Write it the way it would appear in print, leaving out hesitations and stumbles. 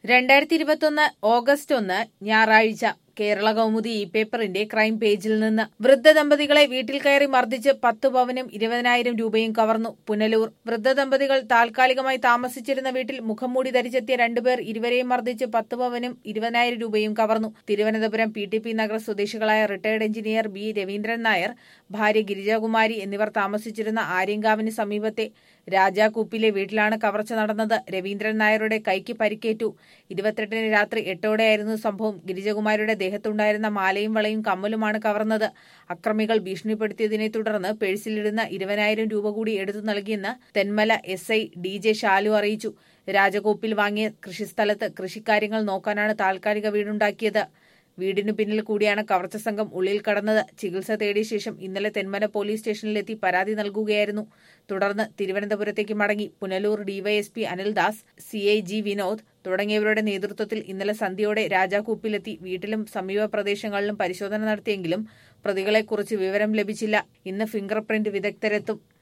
2021 August 1 ഞായറാഴ്ച കേരള കൗമുദി ഈ പേപ്പറിന്റെ ക്രൈം പേജിൽ നിന്ന് വൃദ്ധ ദമ്പതികളെ വീട്ടിൽ കയറി മർദ്ദിച്ച് 10 പവനും 20,000 രൂപയും കവർന്നു. പുനലൂർ വൃദ്ധ ദമ്പതികൾ താൽക്കാലികമായി താമസിച്ചിരുന്ന വീട്ടിൽ മുഖംമൂടി ധരിച്ചെത്തിയ രണ്ടുപേർ ഇരുവരെയും മർദ്ദിച്ച് 10 പവനും 20,000 രൂപയും കവർന്നു. തിരുവനന്തപുരം PTP നഗർ സ്വദേശികളായ retired engineer B Raveendran Nair, ഭാര്യ ഗിരിജകുമാരി എന്നിവർ താമസിച്ചിരുന്ന ആര്യങ്കാവിന് സമീപത്തെ രാജാകൂപ്പിലെ വീട്ടിലാണ് കവർച്ച നടന്നത്. രവീന്ദ്രൻ നായരുടെ കൈക്ക് പരിക്കേറ്റു. 28-ന് രാത്രി 8-ഓടെയായിരുന്നു സംഭവം. ഗിരിജകുമാരിയുടെ ദേഹത്തുണ്ടായിരുന്ന മാലയും വളയും കമ്മലുമാണ് കവർന്നത്. അക്രമികൾ ഭീഷണിപ്പെടുത്തിയതിനെ തുടർന്ന് പേഴ്സിലിടുന്ന 20,000 രൂപ കൂടി എടുത്തു നൽകിയെന്ന് തെന്മല SI DJ ഷാലു അറിയിച്ചു. രാജകോപ്പിൽ വാങ്ങിയ കൃഷിസ്ഥലത്ത് കൃഷിക്കാര്യങ്ങൾ നോക്കാനാണ് താൽക്കാലിക വീടുണ്ടാക്കിയത്. വീടിനു പിന്നിൽ കൂടിയാണ് കവർച്ച സംഘം ഉള്ളിൽ കടന്നത്. ചികിത്സ തേടിയ ശേഷം ഇന്നലെ തെന്മല പോലീസ് സ്റ്റേഷനിലെത്തി പരാതി നൽകുകയായിരുന്നു. തുടർന്ന് തിരുവനന്തപുരത്തേക്ക് മടങ്ങി. പുനലൂർ DYSP അനിൽദാസ്, CIG വിനോദ് തുടങ്ങിയവരുടെ നേതൃത്വത്തിൽ ഇന്നലെ സന്ധ്യയോടെ രാജാകൂപ്പിലെത്തി വീട്ടിലും സമീപ പ്രദേശങ്ങളിലും പരിശോധന നടത്തിയെങ്കിലും പ്രതികളെക്കുറിച്ച് വിവരം ലഭിച്ചില്ല. ഇന്ന് ഫിംഗർ പ്രിന്റ് വിദഗ്ധരെത്തും.